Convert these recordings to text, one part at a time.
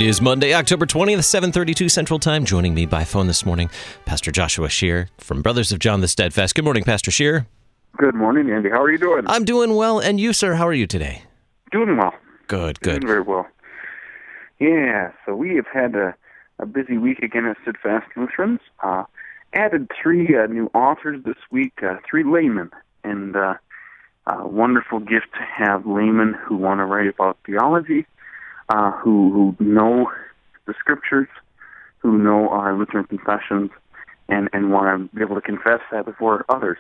It is Monday, October 20th, 7:32 Central Time. Joining me by phone this morning, Pastor Joshua Scheer from Brothers of John the Steadfast. Good morning, Pastor Scheer. Good morning, Andy. How are you doing? I'm doing well. And you, sir, how are you today? Doing well. Good. Doing very well. Yeah, so we have had a busy week again at Steadfast Lutherans. Added three new authors this week, three laymen, and a wonderful gift to have laymen who want to write about theology, who know the scriptures, who know our Lutheran confessions, and want to be able to confess that before others.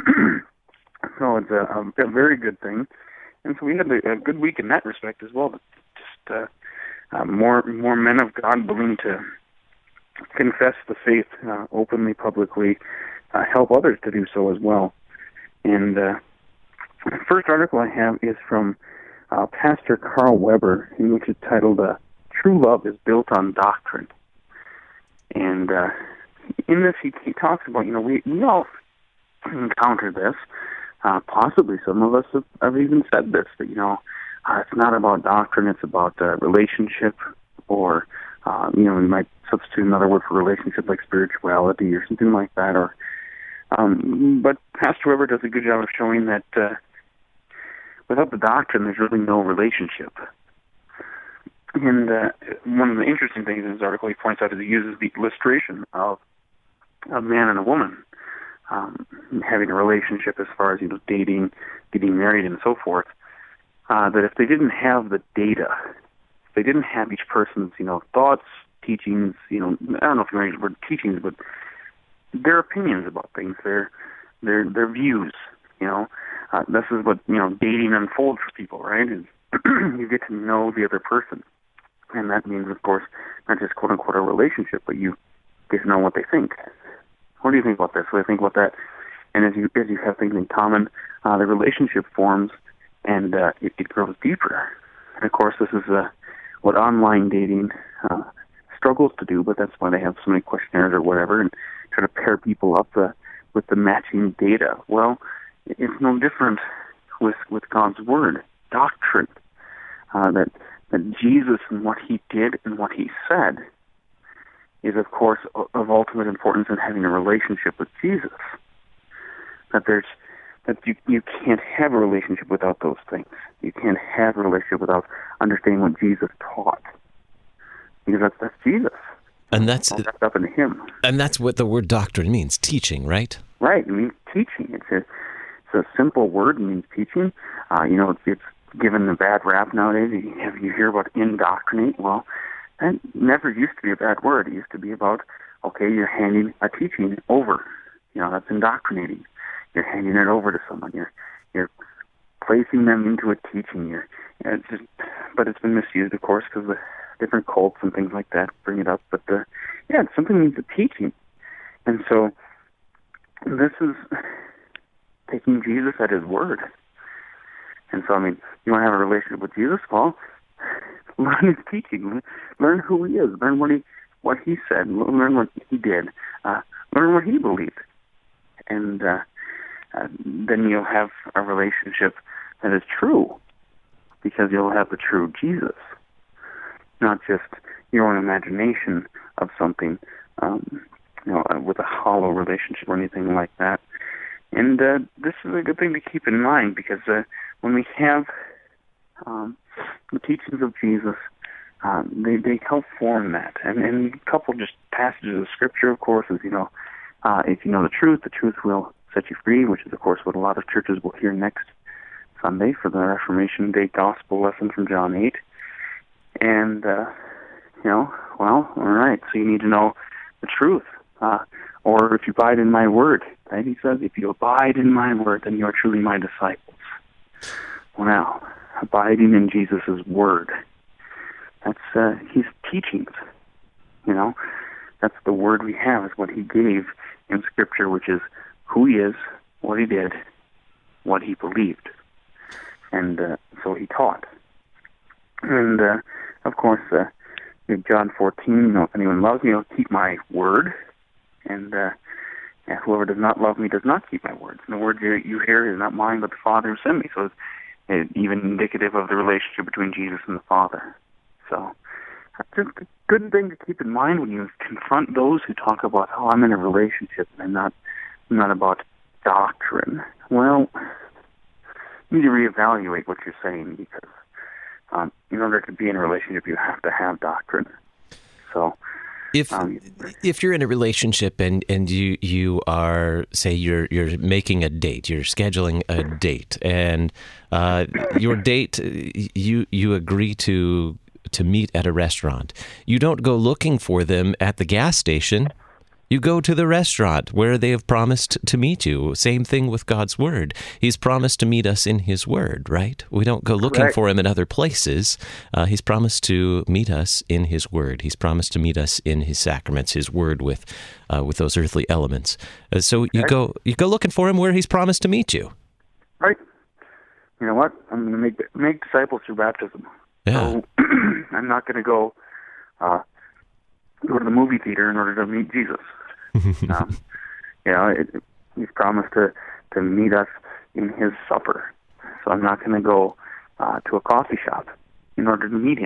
So it's a very good thing. And so we had a good week in that respect as well. Just more men of God willing to confess the faith openly, publicly, help others to do so as well. And the first article I have is from Pastor Carl Weber, in which is titled "True Love is Built on Doctrine." And in this, he talks about, we all encounter this. Possibly some of us have even said this, that, it's not about doctrine, it's about relationship, or, we might substitute another word for relationship like spirituality or something like that. Or, but Pastor Weber does a good job of showing that without the doctrine, there's really no relationship. And one of the interesting things in his article he points out is he uses the illustration of a man and a woman having a relationship as far as, dating, getting married, and so forth, that if they didn't have the data, if they didn't have each person's, thoughts, teachings, I don't know if you use the word teachings, but their opinions about things, their views, this is what, dating unfolds for people, right? Is you get to know the other person. And that means, of course, not just quote-unquote a relationship, but you get to know what they think. What do you think about this? What do you think about that? And as you have things in common, the relationship forms, and it grows deeper. And of course, this is what online dating struggles to do, but that's why they have so many questionnaires or whatever, and try to pair people up with the matching data. Well, it's no different with God's Word, doctrine, that Jesus and what He did and what He said is, of course, of ultimate importance in having a relationship with Jesus. That you can't have a relationship without those things. You can't have a relationship without understanding what Jesus taught, because that's Jesus. And that's all wrapped up in Him. And that's what the word doctrine means, teaching, right? Right. It means teaching. It's a simple word. It means teaching. It's given a bad rap nowadays. You hear about indoctrinate. Well, that never used to be a bad word. It used to be about, okay, you're handing a teaching over. That's indoctrinating. You're handing it over to someone. You're placing them into a teaching. But it's been misused, of course, because the different cults and things like that bring it up. But it's something that means a teaching. And so this is taking Jesus at His word. And so, you want to have a relationship with Jesus? Well, learn His teaching. Learn who He is. Learn what He said. Learn what He did. Learn what He believed. And then you'll have a relationship that is true, because you'll have the true Jesus, not just your own imagination of something, with a hollow relationship or anything like that. And this is a good thing to keep in mind, because when we have the teachings of Jesus, they help form that. And a couple just passages of Scripture, of course, is, if you know the truth will set you free, which is, of course, what a lot of churches will hear next Sunday for the Reformation Day Gospel lesson from John 8. And, all right, so you need to know the truth. Or if you abide in my word, right? He says, if you abide in my word, then you are truly my disciples. Well, now, abiding in Jesus' word, that's His teachings. That's the word we have, is what He gave in Scripture, which is who He is, what He did, what He believed. And so He taught. And, of course, in John 14, if anyone loves me, he'll keep my word. And whoever does not love me does not keep my words. And the word you hear is not mine, but the Father who sent me. So it's even indicative of the relationship between Jesus and the Father. So just a good thing to keep in mind when you confront those who talk about, oh, I'm in a relationship and I'm not about doctrine. Well, you need to reevaluate what you're saying, because in order to be in a relationship, you have to have doctrine. So, if you're in a relationship and you are, say, you're making a date, you're scheduling a date, and your date, you agree to meet at a restaurant, you don't go looking for them at the gas station. You go to the restaurant where they have promised to meet you. Same thing with God's Word. He's promised to meet us in His Word, right? We don't go looking for Him in other places. He's promised to meet us in His Word. He's promised to meet us in His sacraments, His Word with those earthly elements. So you go looking for Him where He's promised to meet you. Right. You know what? I'm going to make disciples through baptism. Yeah. So I'm not going to go to the movie theater in order to meet Jesus. He's promised to meet us in His supper. So I'm not going to go to a coffee shop in order to meet Him.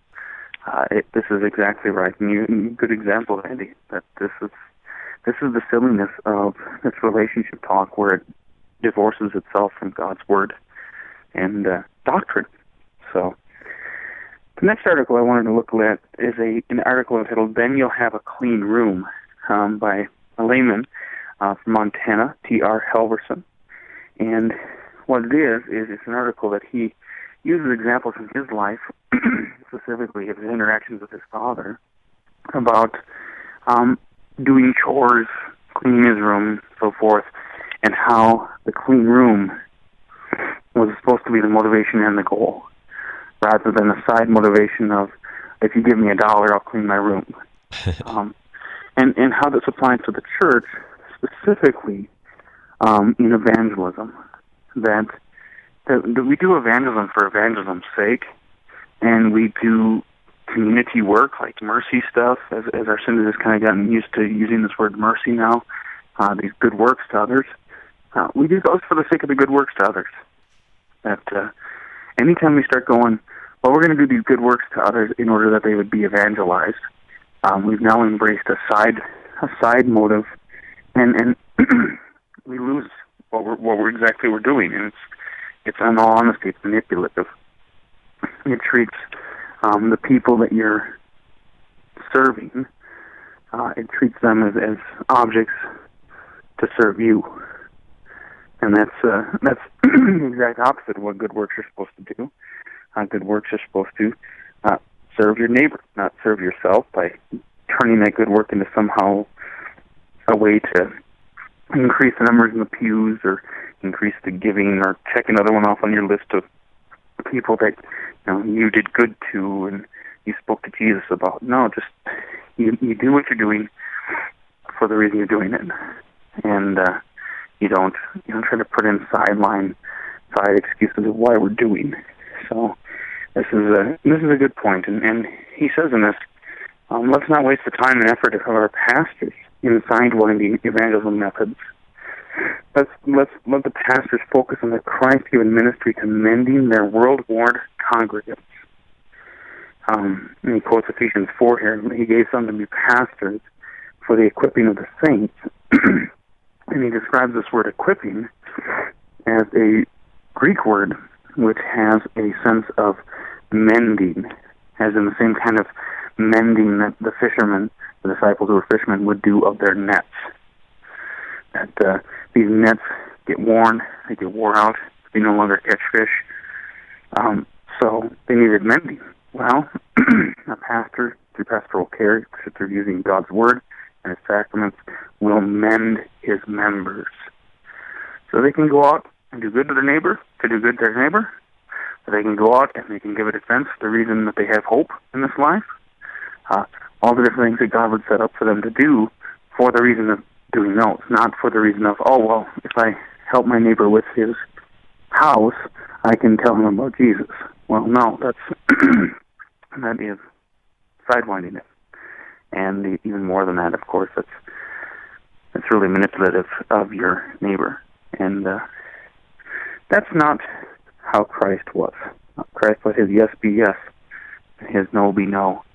This is exactly right. And good example, Andy, that this is the silliness of this relationship talk, where it divorces itself from God's Word and doctrine. So the next article I wanted to look at is an article entitled "Then You'll Have a Clean Room," by a layman from Montana, T.R. Halverson. And what it is it's an article that he uses examples from his life, specifically of his interactions with his father, about doing chores, cleaning his room, so forth, and how the clean room was supposed to be the motivation and the goal, rather than a side motivation of, if you give me $1, I'll clean my room. And how this applies to the church, specifically in evangelism, that we do evangelism for evangelism's sake, and we do community work like mercy stuff, as our synod has kind of gotten used to using this word mercy now, these good works to others. We do those for the sake of the good works to others. That anytime we start going, well, we're going to do these good works to others in order that they would be evangelized, we've now embraced a side motive, and we lose what we're doing, and it's in all honesty, it's manipulative. It treats the people that you're serving, it treats them as objects to serve you, and that's the exact opposite of what good works are supposed to do. Good works are supposed to serve your neighbor, not serve yourself by turning that good work into somehow a way to increase the numbers in the pews, or increase the giving, or check another one off on your list of people that you did good to and you spoke to Jesus about. No, just you do what you're doing for the reason you're doing it, and you don't try to put in side excuses of why we're doing. So this is a good point, and he says in this, let's not waste the time and effort of our pastors in sidewinder evangelism methods. Let's let the pastors focus on the Christ-given ministry to mending their world-worn congregants. And he quotes Ephesians 4 here. He gave some to be pastors for the equipping of the saints. And he describes this word equipping as a Greek word which has a sense of mending, as in the same kind of mending that the disciples who were fishermen, would do of their nets. That these nets get worn, they get wore out, they no longer catch fish, so they needed mending. Well, a pastor, through pastoral care, through using God's Word and His sacraments, will mend his members, so they can go out and do good to their neighbor, so they can go out and they can give a defense, the reason that they have hope in this life, all the different things that God would set up for them to do for the reason of doing those, not for the reason of, oh, well, if I help my neighbor with his house, I can tell him about Jesus. Well, no, that is sidewinding it. And even more than that, of course, that's really manipulative of your neighbor. And that's not how Christ was. Christ let His yes be yes, and His no be no.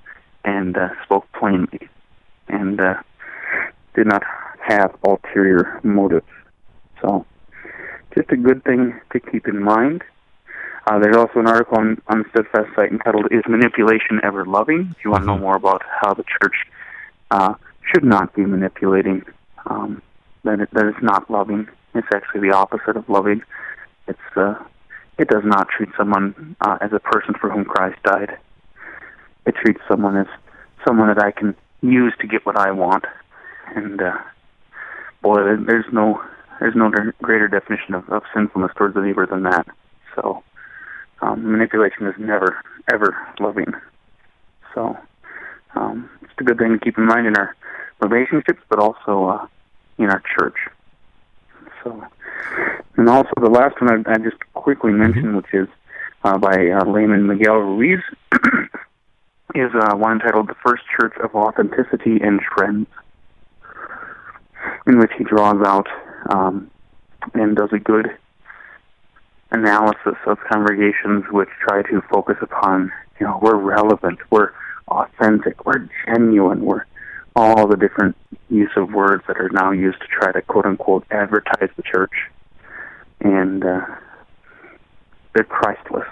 and spoke plainly, and did not have ulterior motives. So, just a good thing to keep in mind. There's also an article on the Steadfast site entitled, "Is Manipulation Ever Loving?" If you want to know more about how the church should not be manipulating, that it's not loving. It's actually the opposite of loving. It does not treat someone as a person for whom Christ died. It treats someone as someone that I can use to get what I want. And boy, there's no greater definition of sinfulness towards the neighbor than that. So manipulation is never, ever loving. So it's a good thing to keep in mind in our relationships, but also in our church. So, and also the last one I just quickly mentioned, which is by layman Miguel Ruiz, is one entitled "The First Church of Authenticity and Trends," in which he draws out and does a good analysis of congregations which try to focus upon, we're relevant, we're authentic, we're genuine, we're all the different use of words that are now used to try to quote-unquote advertise the church. And they're Christless.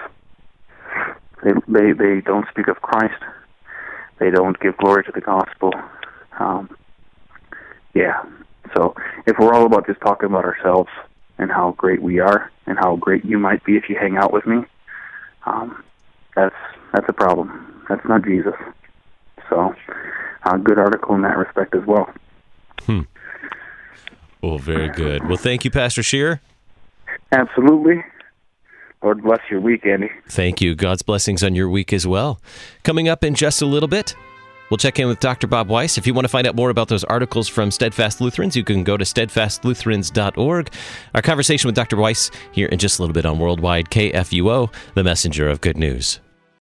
They don't speak of Christ. They don't give glory to the gospel. So if we're all about just talking about ourselves and how great we are and how great you might be if you hang out with me, that's a problem. That's not Jesus. So a good article in that respect as well. Well, very good. Well, thank you, Pastor Scheer. Absolutely. Lord bless your week, Andy. Thank you. God's blessings on your week as well. Coming up in just a little bit, we'll check in with Dr. Bob Weiss. If you want to find out more about those articles from Steadfast Lutherans, you can go to steadfastlutherans.org. Our conversation with Dr. Weiss here in just a little bit on Worldwide KFUO, the messenger of good news.